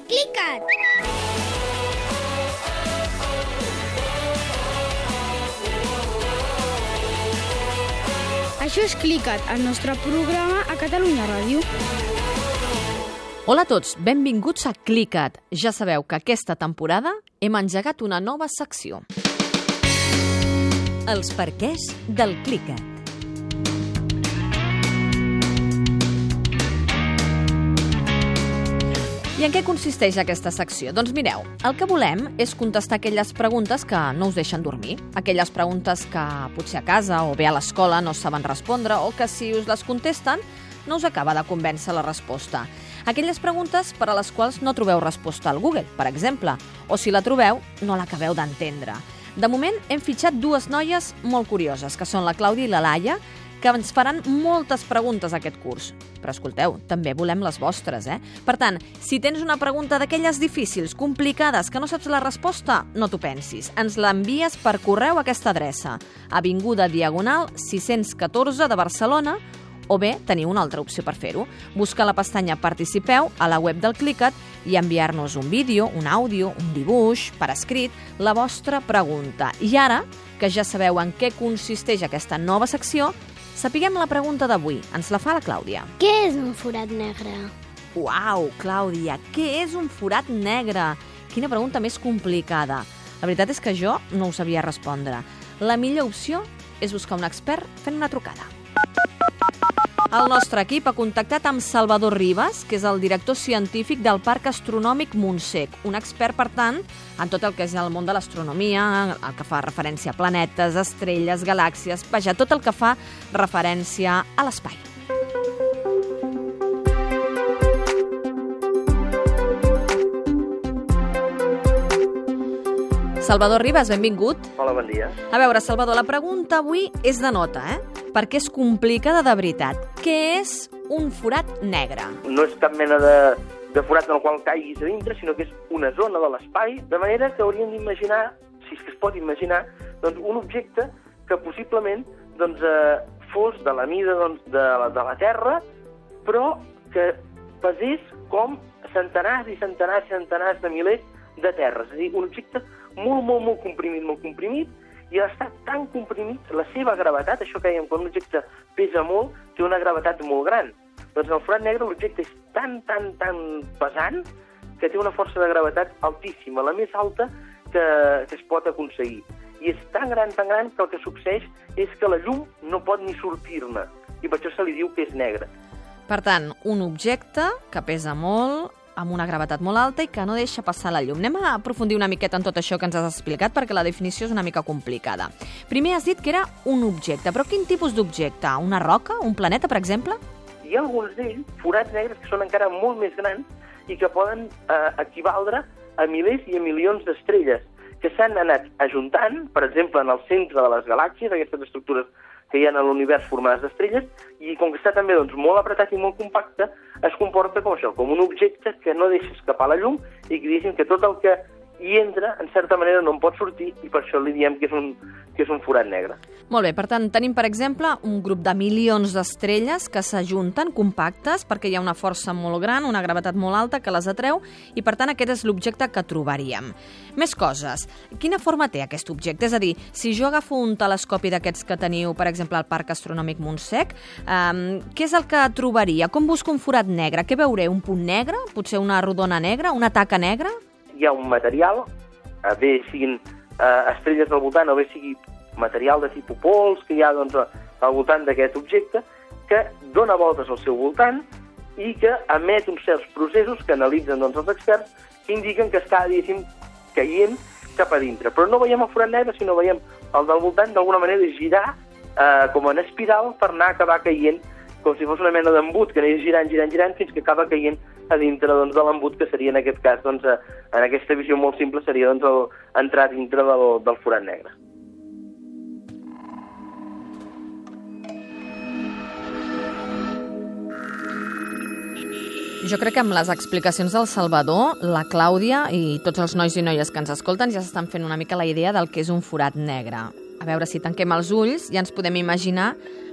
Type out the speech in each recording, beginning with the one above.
Clicat! Això és Clicat, el nostre programa a Catalunya Ràdio. Hola a tots, benvinguts a Clicat. Ja sabeu que aquesta temporada hem engegat una nova secció. Els perquès del Clicat. I en què consisteix aquesta secció? Doncs mireu, el que volem és contestar aquelles preguntes que no us deixen dormir, aquelles preguntes que potser a casa o bé a l'escola no saben respondre o que si us les contesten no us acaba de convèncer la resposta. Aquelles preguntes per a les quals no trobeu resposta al Google, per exemple, o si la trobeu no l'acabeu d'entendre. De moment hem fitxat dues noies molt curioses, que són la Clàudia i la Laia, que ens faran moltes preguntes a aquest curs. Però escolteu, també volem les vostres, Per tant, si tens una pregunta d'aquelles difícils, complicades, que no saps la resposta, no t'ho pensis. Ens l'envies per correu a aquesta adreça, Avinguda Diagonal 614 de Barcelona, o bé teniu una altra opció per fer-ho. Busca la pestanya Participeu a la web del Clicat i enviar-nos un vídeo, un àudio, un dibuix, per escrit, la vostra pregunta. I ara, que ja sabeu en què consisteix aquesta nova secció, sapiguem la pregunta d'avui. Ens la fa la Clàudia. Què és un forat negre? Uau, Clàudia, què és un forat negre? Quina pregunta més complicada. La veritat és que jo no ho sabia respondre. La millor opció és buscar un expert fent una trucada. El nostre equip ha contactat amb Salvador Ribas, que és el director científic del Parc Astronòmic Montsec, un expert, per tant, en tot el que és el món de l'astronomia, el que fa referència a planetes, estrelles, galàxies, vaja, tot el que fa referència a l'espai. Salvador Ribas, benvingut. Hola, bon dia. A veure, Salvador, la pregunta avui és de nota, perquè és complicada de veritat. Què és un forat negre? No és cap mena de forat en el qual caiguis a dintre, sinó que és una zona de l'espai, de manera que hauríem d'imaginar, si és que es pot imaginar, doncs, un objecte que possiblement fos de la mida de la Terra, però que pesés com centenars i centenars i centenars de milers de terres. És a dir, un objecte molt comprimit, i ha estat tan comprimit, la seva gravetat, això que dèiem, quan un objecte pesa molt, té una gravetat molt gran. Doncs en el forat negre l'objecte és tan pesant que té una força de gravetat altíssima, la més alta que es pot aconseguir. I és tan gran que el que succeeix és que la llum no pot ni sortir-ne, i per això se li diu que és negre. Per tant, un objecte que pesa molt, amb una gravetat molt alta i que no deixa passar la llum. Anem a aprofundir una miqueta en tot això que ens has explicat, perquè la definició és una mica complicada. Primer has dit que era un objecte, però quin tipus d'objecte? Una roca? Un planeta, per exemple? Hi ha alguns d'ells, forats negres, que són encara molt més grans i que poden equivaldre a milers i a milions d'estrelles, que s'han anat ajuntant, per exemple, en el centre de les galàxies, aquestes estructures que hi ha a l'univers formades d'estrelles, i com que està també molt apretat i molt compacte, es comporta com això, com un objecte que no deixa escapar la llum i que diguéssim que tot el que hi entra, en certa manera, no en pot sortir, i per això li diem que és un forat negre. Molt bé, per tant, tenim, per exemple, un grup de milions d'estrelles que s'ajunten, compactes, perquè hi ha una força molt gran, una gravetat molt alta que les atreu, i per tant aquest és l'objecte que trobaríem. Més coses. Quina forma té aquest objecte? És a dir, si jo agafo un telescopi d'aquests que teniu, per exemple, al Parc Astronòmic Montsec, què és el que trobaria? Com busco un forat negre? Què veuré? Un punt negre? Potser una rodona negra? Una taca negra? Hi ha un material, bé siguin estrelles al voltant o bé sigui material de tipus pols que hi ha al voltant d'aquest objecte, que dona voltes al seu voltant i que emet uns certs processos que analitzen els experts, que indiquen que està, diguéssim, caient cap a dintre. Però no veiem el forat negre, sinó veiem el del voltant d'alguna manera girar com en espiral per anar a acabar caient, com si fos una mena d'embut que anés girant fins que acaba caient a dintre de l'embut, que seria en aquest cas, en aquesta visió molt simple, seria entrar dintre del forat negre. Jo crec que amb les explicacions del Salvador, la Clàudia i tots els nois i noies que ens escolten ja s'estan fent una mica la idea del que és un forat negre. A veure, si tanquem els ulls ja ens podem imaginar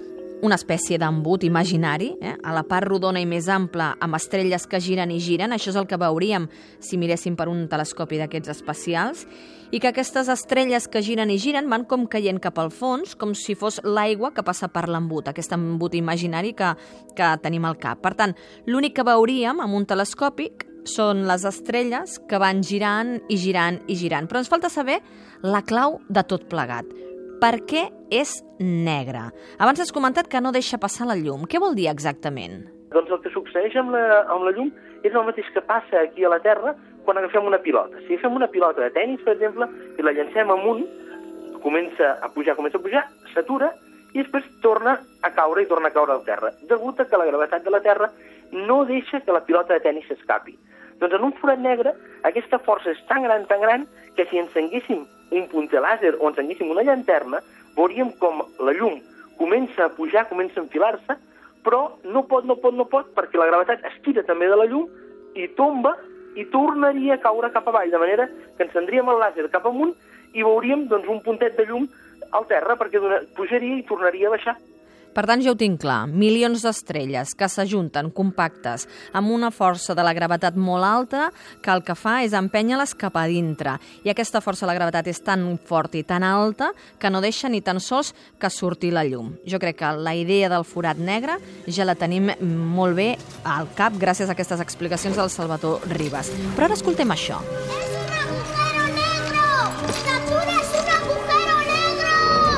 una espècie d'embut imaginari, a la part rodona i més ampla, amb estrelles que giren i giren. Això és el que veuríem si miréssim per un telescopi d'aquests espacials, i que aquestes estrelles que giren i giren van com caient cap al fons, com si fos l'aigua que passa per l'embut, aquest embut imaginari que tenim al cap. Per tant, l'únic que veuríem amb un telescopi són les estrelles que van girant i girant i girant. Però ens falta saber la clau de tot plegat. Per què és negre? Abans has comentat que no deixa passar la llum. Què vol dir exactament? Doncs el que succeeix amb la llum és el mateix que passa aquí a la Terra quan agafem una pilota. Si agafem una pilota de tennis, per exemple, i la llancem amunt, comença a pujar, s'atura i després torna a caure al terra, degut a que la gravetat de la Terra no deixa que la pilota de tennis s'escapi. Doncs en un forat negre aquesta força és tan gran, que si encenguéssim un punter làser o encenguéssim una llanterna, veuríem com la llum comença a pujar, comença a enfilar-se, però no pot, perquè la gravetat es tira també de la llum i tomba i tornaria a caure cap avall, de manera que encendríem el làser cap amunt i veuríem un puntet de llum al terra, perquè pujaria i tornaria a baixar. Per tant, ja ho tinc clar, milions d'estrelles que s'ajunten compactes amb una força de la gravetat molt alta que el que fa és empènyer-les cap a dintre. I aquesta força de la gravetat és tan forta i tan alta que no deixa ni tan sols que surti la llum. Jo crec que la idea del forat negre ja la tenim molt bé al cap gràcies a aquestes explicacions del Salvador Ribas. Però ara escoltem això. ¡Es un agujero negro! ¡Satura es un agujero negro!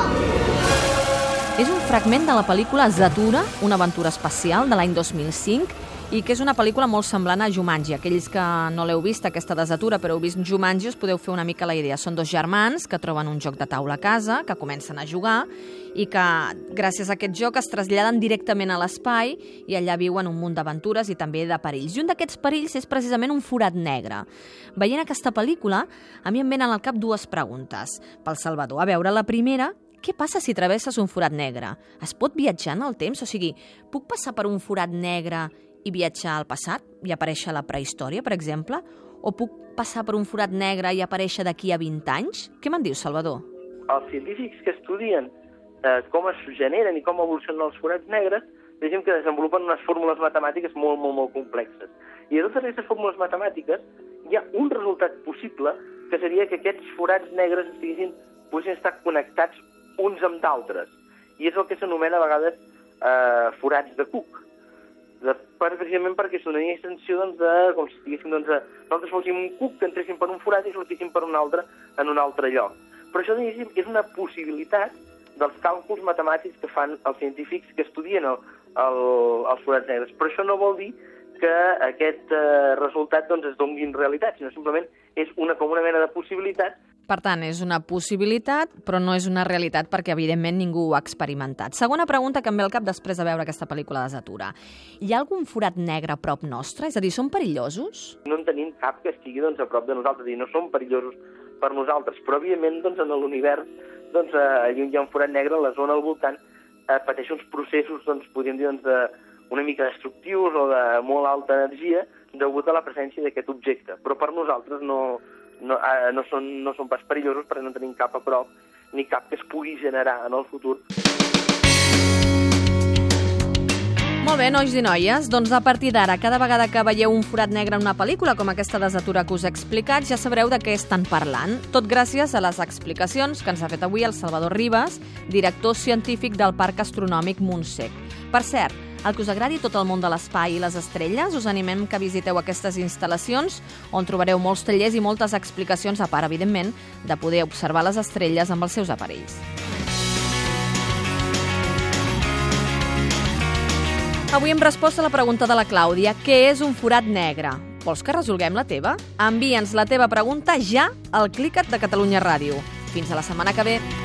És un fragment de la pel·lícula Zatura, una aventura espacial de l'any 2005, i que és una pel·lícula molt semblant a Jumanji. Aquells que no l'heu vist, aquesta de Zatura, però heu vist Jumanji, us podeu fer una mica la idea. Són dos germans que troben un joc de taula a casa, que comencen a jugar, i que gràcies a aquest joc es traslladen directament a l'espai i allà viuen un munt d'aventures i també de perills. I un d'aquests perills és precisament un forat negre. Veient aquesta pel·lícula, a mi em venen al cap dues preguntes. Pel Salvador, a veure, la primera: què passa si travesses un forat negre? Es pot viatjar en el temps? O sigui, puc passar per un forat negre i viatjar al passat i aparèixer a la prehistòria, per exemple? O puc passar per un forat negre i aparèixer d'aquí a 20 anys? Què me'n dius, Salvador? Els científics que estudien com es generen i com evolucionen els forats negres, vegem que desenvolupen unes fórmules matemàtiques molt complexes. I de totes aquestes fórmules matemàtiques hi ha un resultat possible, que seria que aquests forats negres poguessin estar connectats uns amb d'altres. I és el que s'anomena a vegades forats de Cook. Precisament perquè és una extensió com si diguéssim, nosaltres fóssim un cuc que entréssim per un forat i sortíssim per un altre en un altre lloc. Però això, diguéssim, és una possibilitat dels càlculs matemàtics que fan els científics que estudien els forats negres. Però això no vol dir que aquest resultat es doni en realitat, sinó simplement és com una mena de possibilitat. Per tant, és una possibilitat, però no és una realitat perquè, evidentment, ningú ho ha experimentat. Segona pregunta que em ve al cap després de veure aquesta pel·lícula de Zatura. Hi ha algun forat negre a prop nostre? És a dir, són perillosos? No en tenim cap que estigui a prop de nosaltres, i no són perillosos per nosaltres, però, evidentment, en l'univers, allà on hi ha un forat negre, la zona al voltant pateix uns processos, podríem dir, una mica destructius o de molt alta energia degut a la presència d'aquest objecte. Però per nosaltres no són pas perillosos perquè no tenim cap a prop ni cap que es pugui generar en el futur. Molt bé, nois i noies, doncs a partir d'ara, cada vegada que veieu un forat negre en una pel·lícula com aquesta de Zatura que us he explicat, ja sabreu de què estan parlant. Tot gràcies a les explicacions que ens ha fet avui el Salvador Ribas, director científic del Parc Astronòmic Montsec. Per cert, el que us agradi tot el món de l'espai i les estrelles, us animem que visiteu aquestes instal·lacions on trobareu molts tallers i moltes explicacions, a part, evidentment, de poder observar les estrelles amb els seus aparells. Avui hem respost a la pregunta de la Clàudia: què és un forat negre? Vols que resolguem la teva? Envia'ns la teva pregunta ja al Clicat de Catalunya Ràdio. Fins a la setmana que ve.